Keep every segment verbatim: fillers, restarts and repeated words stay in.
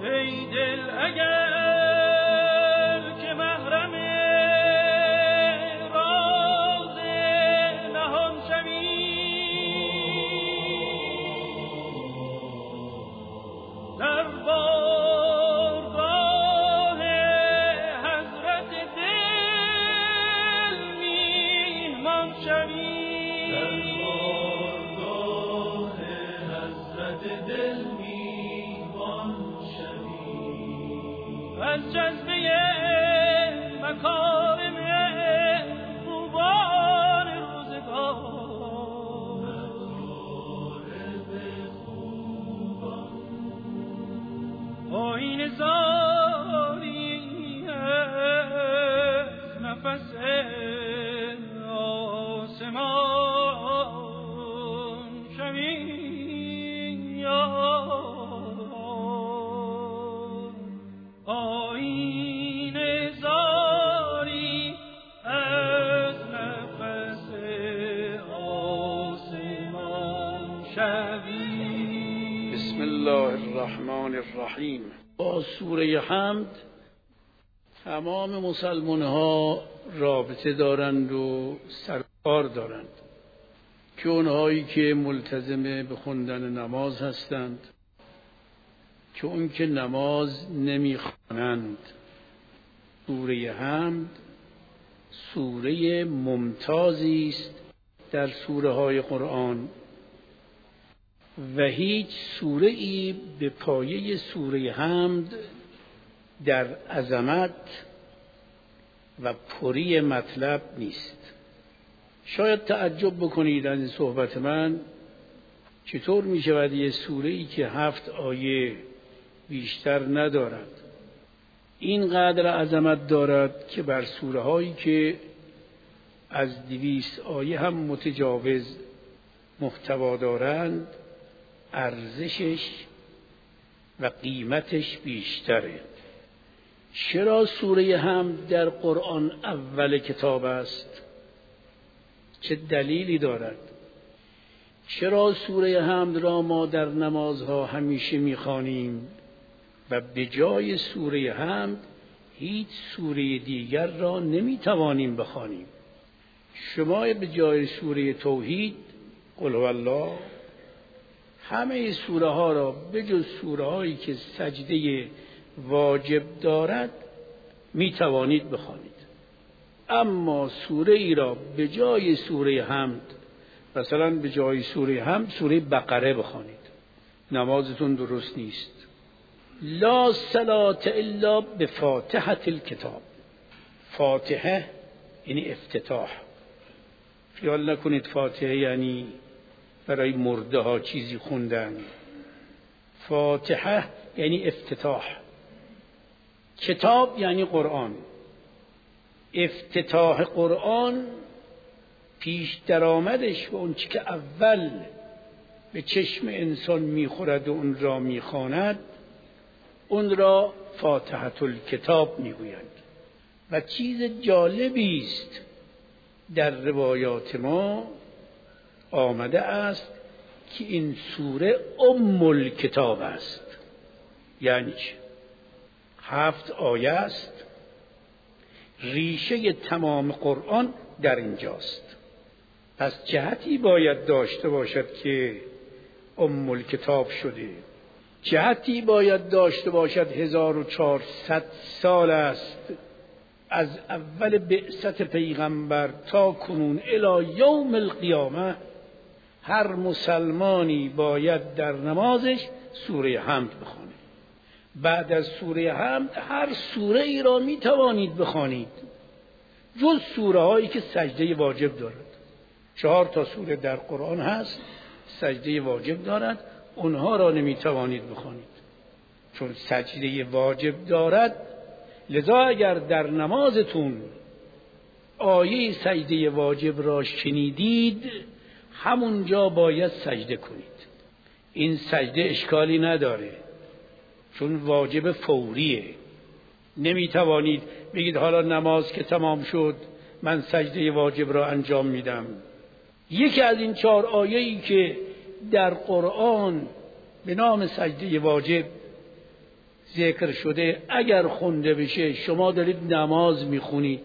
ای دل اگر که محرم راز نهان شوی، در بارگاه حضرت دل میهمان شوی، در بارگاه حضرت دل میهمان شوی، از جذبه مکارم خوبان روزگار، آیین زاری از نفس آسمان شوی، آیین زاری از نفس آسمان شوی. بسم الله الرحمن الرحیم. با سوره حمد تمام مسلمان ها رابطه دارند و سرکار دارند، که اونهایی که ملتزم به خوندن نماز هستند، که اون که نماز نمیخوانند. سوره حمد سوره ممتازی است در سوره های قرآن و هیچ سوره ای به پایه سوره حمد در عظمت و پری مطلب نیست. شاید تعجب بکنید از این صحبت من، چطور می شود یه سوره ای که هفت آیه بیشتر ندارد اینقدر عظمت دارد که بر سوره هایی که از دویست آیه هم متجاوز محتوا دارند ارزشش و قیمتش بیشتره. چرا سوره حمد در قرآن اول کتاب است؟ چه دلیلی دارد؟ چرا سوره حمد را ما در نمازها همیشه میخوانیم و به جای سوره حمد هیچ سوره دیگر را نمیتوانیم بخوانیم؟ شما به جای سوره توحید، قل هو الله، همه سوره ها را به جز سوره هایی که سجده واجب دارد می توانید بخوانید، اما سوره ای را به جای سوره حمد، مثلا به جای سوره حمد سوره بقره بخوانید، نمازتون درست نیست. لا صلاة الا بفاتحة الکتاب. فاتحه یعنی افتتاح. خیال نکنید فاتحه یعنی برای مرده ها چیزی خوندن. فاتحه یعنی افتتاح. کتاب یعنی قرآن. افتتاح قرآن پیش درآمدش و اون چی که اول به چشم انسان میخورد و اون را میخواند اون را فاتحة الکتاب میگویند. و چیز جالبی است در روایات ما آمده است که این سوره ام الکتاب است. یعنی چه؟ هفت آیه است، ریشه تمام قرآن در اینجاست. پس جهتی باید داشته باشد که ام الکتاب شده، جهتی باید داشته باشد هزار و چهارصد سال است از اول بعثت پیغمبر تا کنون الی یوم القیامه هر مسلمانی باید در نمازش سوره حمد بخوانه. بعد از سوره حمد هر سوره ای را می توانید بخوانید جز سوره هایی که سجده واجب دارد. چهار تا سوره در قرآن هست سجده واجب دارد، اونها را نمی توانید بخوانید چون سجده واجب دارد. لذا اگر در نمازتون آیه سجده واجب را شنیدید همونجا باید سجده کنید. این سجده اشکالی نداره چون واجب فوریه. نمی توانید بگید حالا نماز که تمام شد من سجده واجب را انجام میدم. یکی از این چهار آیه‌ای که در قرآن به نام سجده واجب ذکر شده اگر خونده بشه شما دارید نماز میخونید،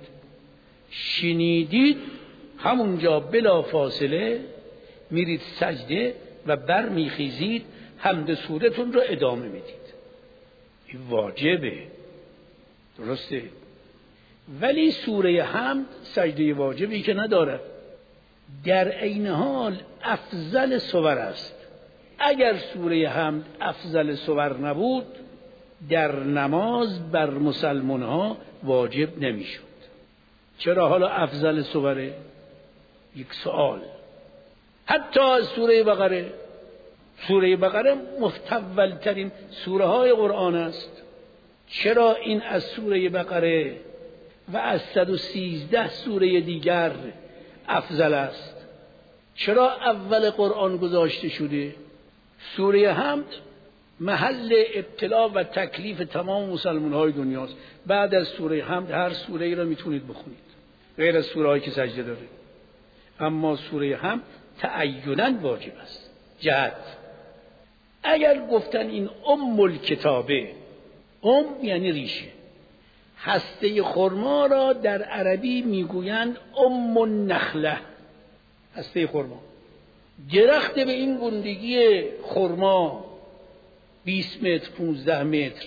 شنیدید، همونجا بلا فاصله میرید سجده و بر میخیزید، حمد سورتون رو ادامه میدید. این واجبه، درسته؟ ولی سوره حمد سجده واجبی که ندارد، در عین حال افضل سور است. اگر سوره حمد افضل سور نبود در نماز بر مسلمان ها واجب نمیشد. چرا حالا افضل سوره؟ یک سوال. حتی از سوره بقره، سوره بقره مفتول ترین سوره های قرآن است. چرا این از سوره بقره و از صد و سیزده سوره دیگر افضل است؟ چرا اول قرآن گذاشته شده؟ سوره حمد محل ابتلا و تکلیف تمام مسلمان های دنیاست. بعد از سوره حمد هر سوره ای را میتونید بخونید غیر از سوره هایی که سجده داره، اما سوره حمد تعییناً واجب است. جهت اگر گفتن این ام الکتابه، ام یعنی ریشه، هسته خرما را در عربی میگویند ام النخله، هسته خرما. درخت به این گندگی خرما بیست متر پانزده متر،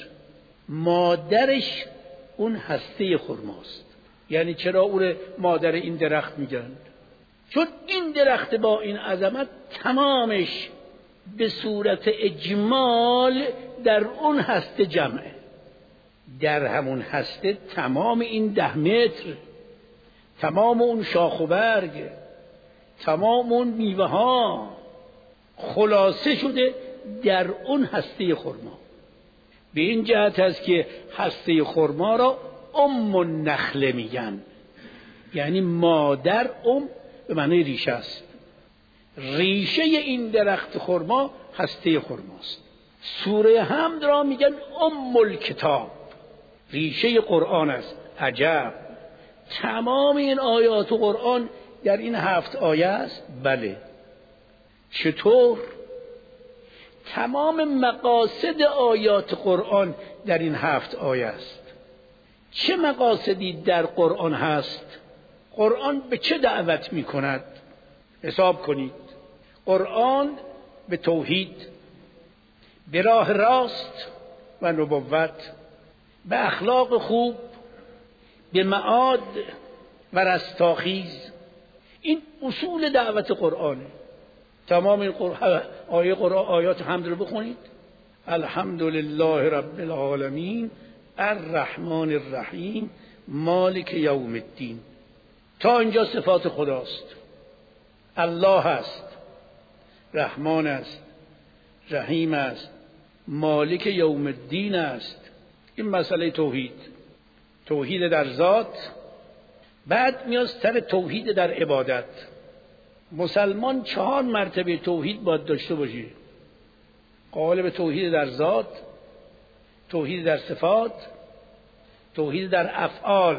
مادرش اون هسته خرماست. یعنی چرا اون مادر این درخت میگن؟ چون این درخت با این عظمت تمامش به صورت اجمال در اون هسته جمعه. در همون هسته تمام این ده متر، تمام اون شاخ و برگ، تمام اون میوه ها خلاصه شده در اون هسته خرما. به این جهت است که هسته خرما را ام النخله میگن، یعنی مادر. ام به معنی ریشه است. ریشه این درخت خرما هسته خرماست. سوره حمد را میگن ام الکتاب، ریشه قرآن است. عجب، تمام این آیات قرآن در این هفت آیه است؟ بله. چطور؟ تمام مقاصد آیات قرآن در این هفت آیه است. چه مقاصدی در قرآن هست؟ قرآن به چه دعوت می کند؟ حساب کنید. قرآن به توحید، به راه راست و نبوت، به اخلاق خوب، به معاد و رستاخیز. این اصول دعوت قرآنه. تمام این آیه قرآن، آیات حمد رو بخونید. الحمدلله رب العالمین الرحمن الرحیم مالک یوم الدین. تا اینجا صفات خداست. الله است، رحمان است، رحیم است، مالک یوم الدین است. این مسئله توحید، توحید در ذات. بعد میاد سر توحید در عبادت. مسلمان چهار مرتبه توحید باید داشته باشه. قائل به توحید در ذات، توحید در صفات، توحید در افعال.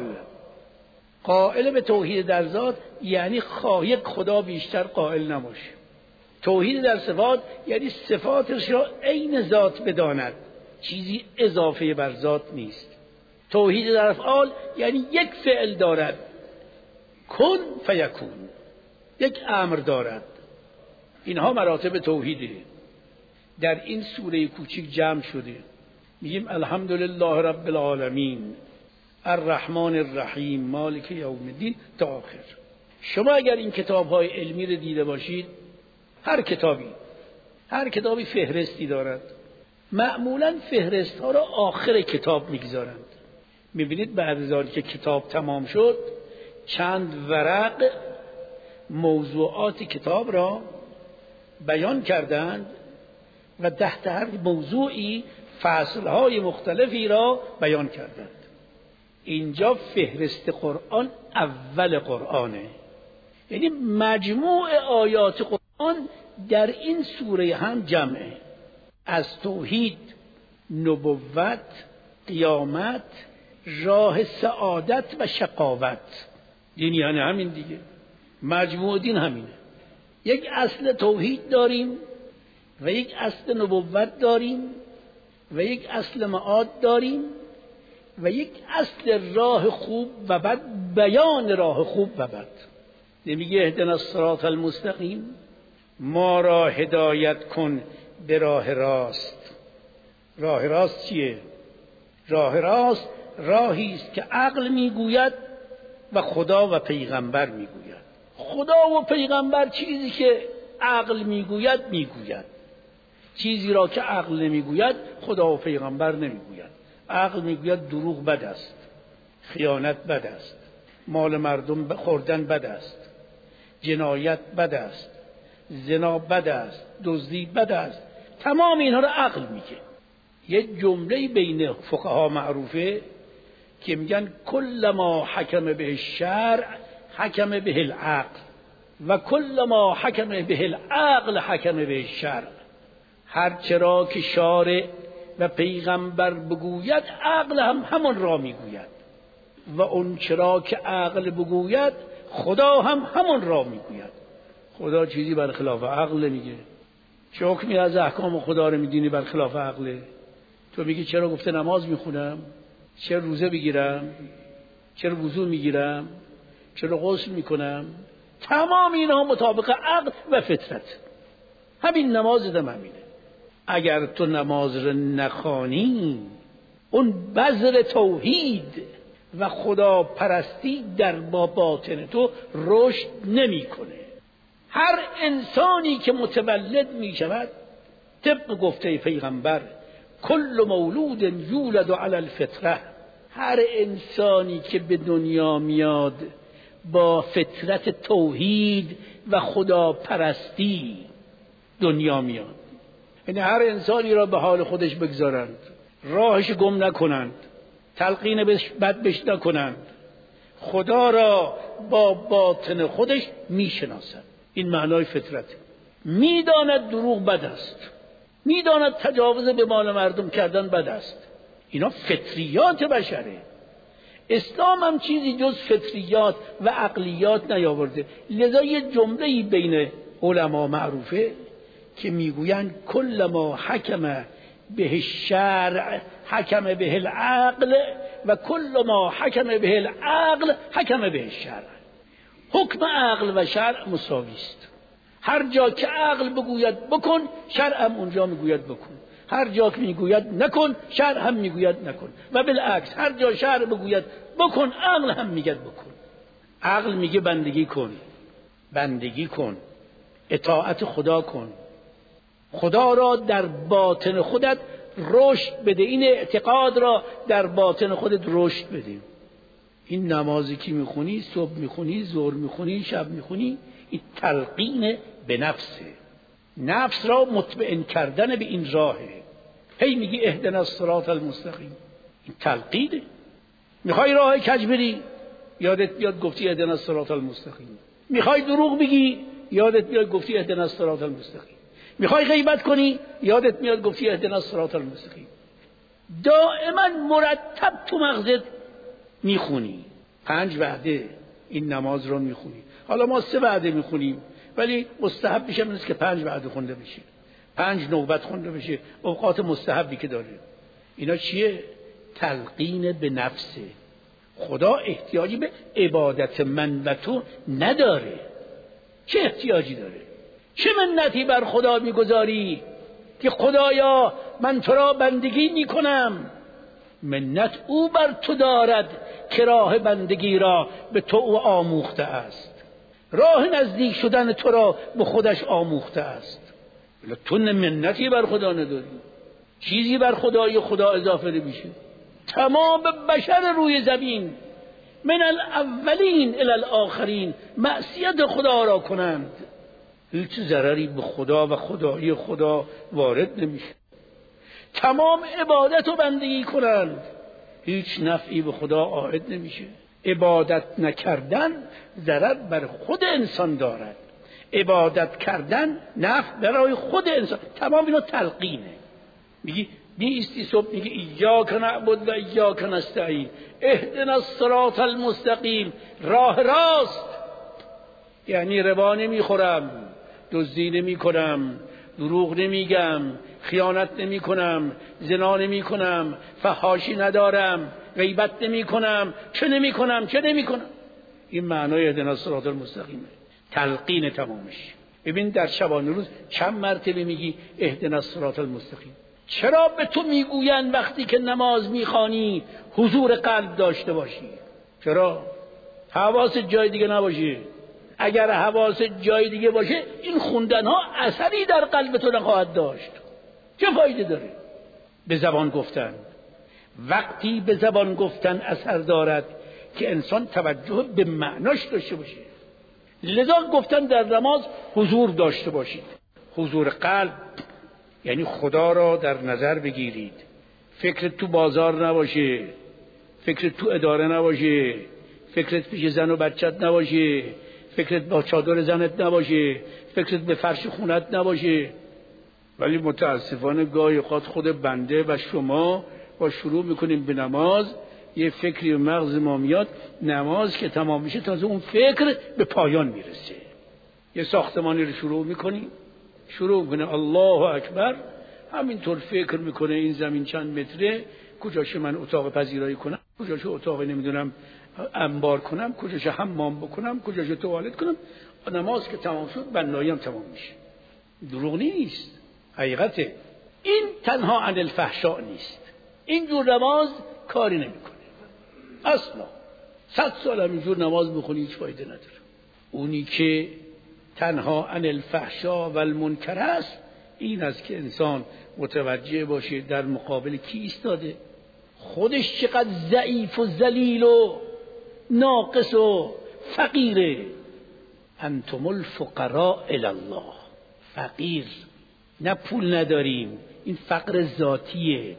قائل به توحید در ذات یعنی خالق خدا بیشتر قائل نباشه. توحید در صفات یعنی صفاتش را عین ذات بداند، چیزی اضافه بر ذات نیست. توحید در افعال یعنی یک فعل دارد، کن فیکون، یک امر دارد. اینها مراتب توحیده. در این سوره کوچیک جمع شده. میگیم الحمدلله رب العالمین الرحمن الرحیم مالک یوم الدین تا آخر. شما اگر این کتاب‌های علمی رو دیده باشید، هر کتابی هر کتابی فهرستی دارد. معمولاً فهرست ها را آخر کتاب میگذارند. میبینید بعد از آنکه کتاب تمام شد چند ورق موضوعات کتاب را بیان کردند و تحت هر موضوعی فصلهای مختلفی را بیان کردند. اینجا فهرست قرآن اول قرآنه، یعنی مجموع آیات قرآن در این سوره هم جمعه. از توحید، نبوت، قیامت، راه سعادت و شقاوت. دین یعنی همین دیگه، مجموع دین همینه. یک اصل توحید داریم و یک اصل نبوت داریم و یک اصل معاد داریم و یک اصل راه خوب و بد، بیان راه خوب و بد. نمیگه اهدنا الصراط المستقیم، ما را هدایت کن به راه راست. راه راست چیه؟ راه راست راهی است که عقل میگوید و خدا و پیغمبر میگوید. خدا و پیغمبر چیزی که عقل میگوید میگوید، چیزی را که عقل نمیگوید خدا و پیغمبر نمیگوید. عقل میگوید دروغ بد است، خیانت بد است، مال مردم خوردن بد است، جنایت بد است، زنا بد است، دزدی بد است. تمام اینها را عقل میگه. یه جمله بین فقها معروفه که میگن کل ما حکم به الشرع حکم به العقل و کل ما حکم به العقل حکم به الشرع. هر چرا که شارع و پیغمبر بگوید عقل هم همون را میگوید و اون چرا که عقل بگوید خدا هم همون را میگوید. خدا چیزی برخلاف عقل نمیگه. چه حکمی از احکام خدا رو میدونی برخلاف عقله؟ تو میگی چرا گفته نماز میخونم، چرا روزه بگیرم، چرا وضو میگیرم، چرا غسل میکنم؟ تمام اینها مطابق عقل و فطرت. همین نماز دم همینه. اگر تو نماز رو نخوانی، اون بذر توحید و خدا پرستی در باطن تو رشد نمیکنه. هر انسانی که متولد می شود طبق گفته پیغمبر کل مولود یولد علی الفطره، هر انسانی که به دنیا میاد با فطرت توحید و خدا پرستی دنیا میاد. یعنی هر انسانی را به حال خودش بگذارند، راهش گم نکنند، تلقین بد بش نکنند، خدا را با باطن خودش میشناسند. این معنای فطرت. میداند دروغ بد است، میداند تجاوز به مال مردم کردن بد است. اینا فطریات بشره. اسلام هم چیزی جز فطریات و عقلیات نیاورده. لذا یه جمله‌ای بین علما معروفه که میگویند کل ما حکم به الشرع حکم به العقل و کل ما حکم به العقل حکم به الشرع. حکم عقل و شرع مساوی است. هر جا که عقل بگوید بکن، شرع هم اونجا میگوید بکن. هر جا که میگوید نکن، شرع هم میگوید نکن. و بالعکس هر جا شرع بگوید بکن، عقل هم میگه بکن. عقل میگه بندگی کن، بندگی کن، اطاعت خدا کن، خدا را در باطن خودت رشد بده. این اعتقاد را در باطن خودت رشد بده. این نمازی که میخونی، صبح میخونی، ظهر میخونی، شب میخونی، این تلقین به نفسه. نفس را مطمئن کردن به این راهه. هی میگی اهدنا الصراط المستقیم، این تلقینه. میخوای راه کج بری، یادت بیاد گفتی اهدنا الصراط المستقیم. میخوای دروغ بگی، یادت بیاد گفتی اهدنا الصراط المستقیم. میخوای غیبت کنی، یادت میاد گفتی اهدنا الصراط المستقیم. دائما مرتب تو مغزت میخونی. پنج وعده این نماز رو میخونی. حالا ما سه وعده میخونیم، ولی مستحب میشه نیست که پنج وعده خونده بشه، پنج نوبت خونده بشه، اوقات مستحبی که داره. اینا چیه؟ تلقین به نفسه. خدا احتیاجی به عبادت من و تو نداره. چه احتیاجی داره؟ چه منتی بر خدا میگذاری که خدایا من تو را بندگی میکنم؟ منت او بر تو دارد که راه بندگی را به تو او آموخته است، راه نزدیک شدن تو را به خودش آموخته است. تو منتی بر خدا نداری، چیزی بر خدای خدا اضافه نمیشه. تمام بشر روی زمین من الاولین الی الاخرین معصیت خدا را کنند، هیچ ضرری به خدا و خدای خدا وارد نمیشه. تمام عبادت و بندگی کنند، هیچ نفعی به خدا عائد نمیشه. عبادت نکردن ضرر بر خود انسان دارد، عبادت کردن نفع برای خود انسان. تمام اینو تلقینه. میگی بیستی صبح میگی ایاک نعبد و ایاک نستعین، اهدنا الصراط المستقیم، راه راست. یعنی ربا نمیخورم، دزدی نمیکنم، دروغ نمیگم، خیانت نمی کنم، زنا نمی کنم، فحاشی ندارم، غیبت نمی کنم، چه نمی کنم چه نمی کنم. این معنای اهدنا الصراط المستقیمه، تلقین تمامش. ببین در شبانه روز چند مرتبه میگی اهدنا الصراط المستقیم. چرا به تو میگویند وقتی که نماز میخوانی حضور قلب داشته باشی؟ چرا؟ حواس جای دیگه نباشه. اگر حواس جای دیگه باشه این خوندن ها اثری در قلب تو نخواهد داشت. چه فایده داره؟ به زبان گفتن وقتی به زبان گفتن اثر دارد که انسان توجه به معناش داشته باشه. لذا گفتن در نماز حضور داشته باشید. حضور قلب یعنی خدا را در نظر بگیرید. فکرت تو بازار نباشه، فکرت تو اداره نباشه، فکرت پیش زن و بچت نباشه، فکرت با چادر زنت نباشه، فکرت به فرش خونت نباشه. ولی متاسفانه گاهی اوقات خود بنده و شما با شروع میکنیم به نماز یه فکری و مغز ما میاد، نماز که تمام میشه تازه اون فکر به پایان میرسه. یه ساختمانی رو شروع میکنیم، شروع میکنه الله اکبر، همینطور فکر میکنه این زمین چند متره، کجاش من اتاق پذیرایی کنم، کجاش اتاق نمیدونم انبار کنم، کجاش حمام بکنم، کجاش توالت کنم. نماز که تمام شد بنایی هم تمام میشه. دروغ نیست، حقیقته. این تنها عن الفحشاء نیست. این جور نماز کاری نمیکنه اصلا. صد سال هم اینجور نماز بخونی هیچ فایده نداره. اونی که تنها عن الفحشاء و المنکر است این است که انسان متوجه باشه در مقابل کی ایستاده، خودش چقدر ضعیف و ذلیل و ناقص و فقیره. انتم الفقراء الی الله. فقیر نه پول نداریم، این فقر ذاتیه،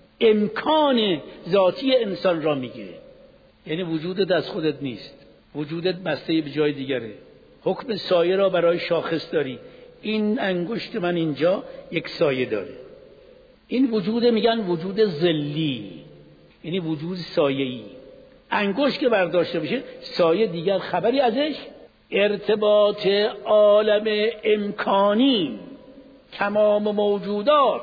امکان ذاتی انسان را میگه. یعنی وجودت از خودت نیست، وجودت بسته به جای دیگره. حکم سایه را برای شاخص داری. این انگشت من اینجا یک سایه داره. این وجود میگن وجود ظلی، یعنی وجود سایه‌ای. انگشت که برداشته بشه سایه دیگر خبری ازش. ارتباط عالم امکانی تمام موجودات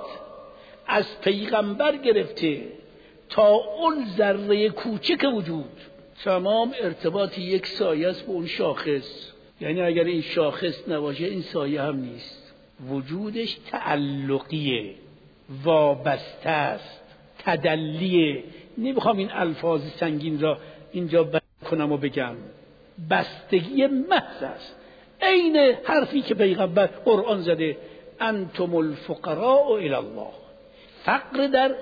از پیغمبر گرفته تا اون ذره کوچک وجود تمام ارتباط یک سایه است به اون شاخص. یعنی اگر این شاخص نباشه این سایه هم نیست. وجودش تعلقیه، وابسته است، تدلیه. نمیخوام این الفاظ سنگین را اینجا بیان کنم و بگم. بستگی محض است. عین حرفی که پیغمبر قرآن زده انتم الفقراء الی الله. فقر در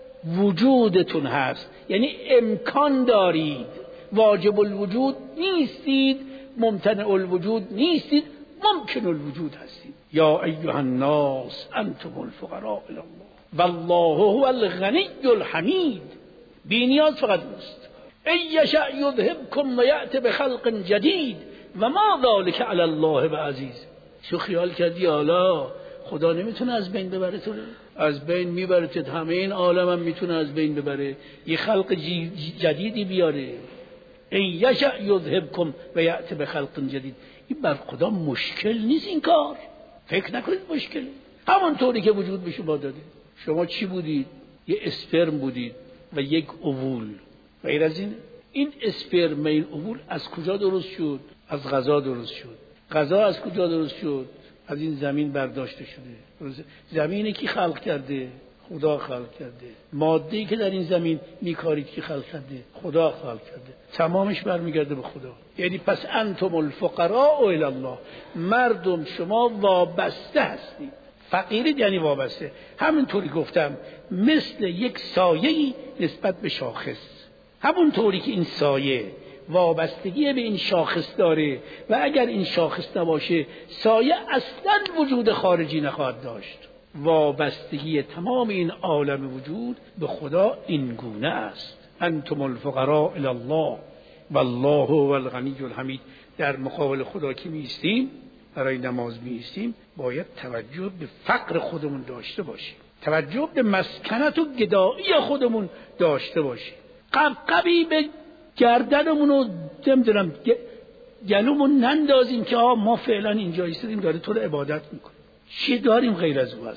وجودتون هست، یعنی امکان دارید، واجب الوجود نیستید، ممتنع الوجود نیستید، ممکن الوجود هستید. یا ایها الناس انتم الفقراء الی الله والله هو الغنی الحمید. بی نیاز فقط است. ان یشاء یذهبکم و یأتی بخلق جدید و ما ذلک علی الله بعزیز. شو خیال کردی حالا خدا نمیتونه از بین ببره تو؟ از بین میبره. همه این عالم هم میتونه از بین ببره، یه خلق جدیدی بیاره. ان یشاء یذهبکم و یأتی بخلق جدید. این بر خدا مشکل نیست این کار. فکر نکنید مشکله. همونطوری که وجود به شما داده. شما چی بودید؟ یه اسپرم بودید و یک اوول. غیر از این این اسپرم این اوول از کجا درست شد؟ از غذا درست شد. غذا از کجا درست شد؟ از این زمین برداشته شده. زمینی کی خلق کرده؟ خدا خلق کرده. ماده‌ای که در این زمین میکارید کی خلق کرده؟ خدا خلق کرده. تمامش برمیگرده به خدا. یعنی پس انتم الفقراء الی الله. مردم شما وابسته هستید. فقیرید یعنی وابسته. همونطوری گفتم مثل یک سایه‌ای نسبت به شاخص. همونطوری که این سایه وابستگی به این شاخص داره و اگر این شاخص نباشه سایه اصلا وجود خارجی نخواهد داشت. وابستگی تمام این عالم وجود به خدا این گونه است. انتم الفقراء الی الله والله هو الغنی الحمید. در مقابل خدا که میستیم، برای نماز میستیم، باید توجه به فقر خودمون داشته باشیم، توجه به مسکنت و گدایی خودمون داشته باشیم. قبقبی به گردنمون رو نمیدونم گلومون نندازیم که آه ما فعلا اینجا ایستادیم داره تو رو عبادت میکنه. چی داریم غیر از او هست؟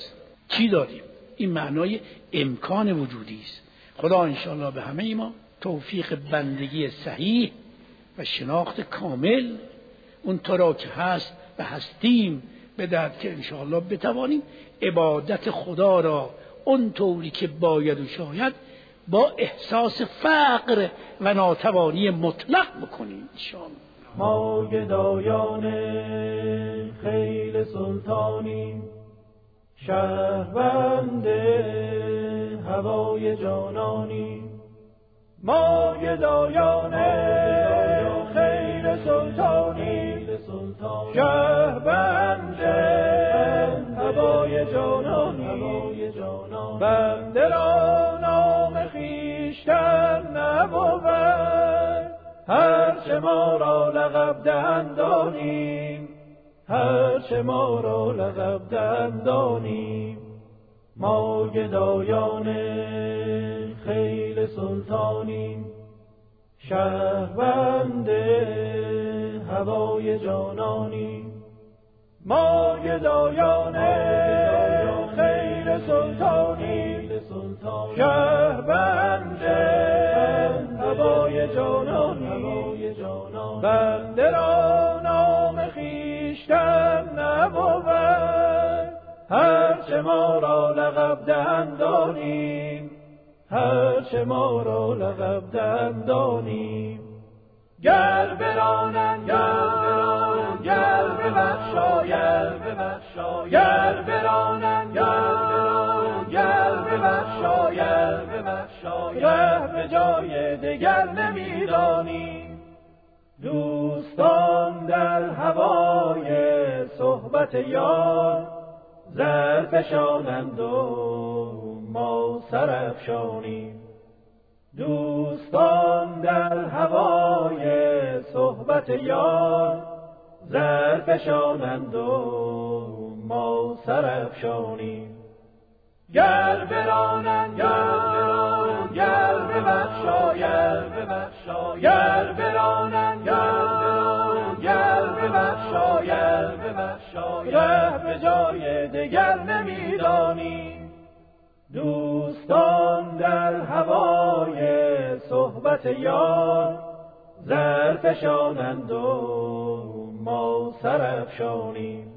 چی دادیم؟ این معنای امکان وجودی است. خدا انشاءالله به همه ما توفیق بندگی صحیح و شناخت کامل اون تو را که هست و هستیم بدهد که انشاءالله بتوانیم عبادت خدا را اون طوری که باید و شاید با احساس فقر و ناتوانی مطلق بکنیم انشاءالله. ما گدایان خیل سلطانیم، شهروند هوای جانانیم. ما گدایان خیل سلطانیم، شهروند هوای جانانیم. بنده را نام خویشتن نبود، هرچه ما را لقب دهند دانیم، هرچه ما را لقب دهند دانیم. ما گدایان خیل سلطانیم، شهروند هوای جانانیم. ما گدایان خیل سلطانیم، شهروند هوای جانانیم. بنده را نام خویشتن نبود، هرچه ما را لقب دهند دانیم، هرچه ما را لقب دهند دانیم. گر برانند گر ببخشاید، گر برانند گر ببخشاید، ره به جای دگر نمیدانیم. دوستان در هوای صحبت یار زرفشانند و ما سرافشانیم. دوستان در هوای صحبت یار زرفشانند و ما سرافشانیم. گر برانند گر ببخشاید، گر برانند گر ببخشاید، ره به جای دگر نمیدانیم. دوستان در هوای صحبت یار زرفشانند و ما سرافشانیم.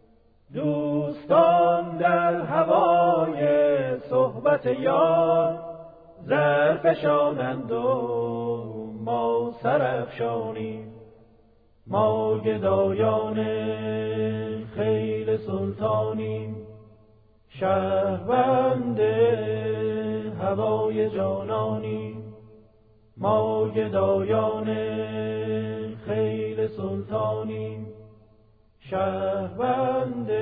دوستان در هوای صحبت یار زرفشانند و ما سرافشانیم. ما گدایان خیل سلطانیم، شهروند هوای جانانیم. ما گدایان خیل سلطانیم، شهروند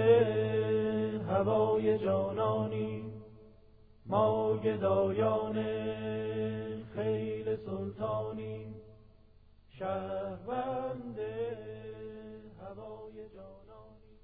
هوای جانانیم. ما گدایان خیل سلطانیم، شهروند هوای جانانیم.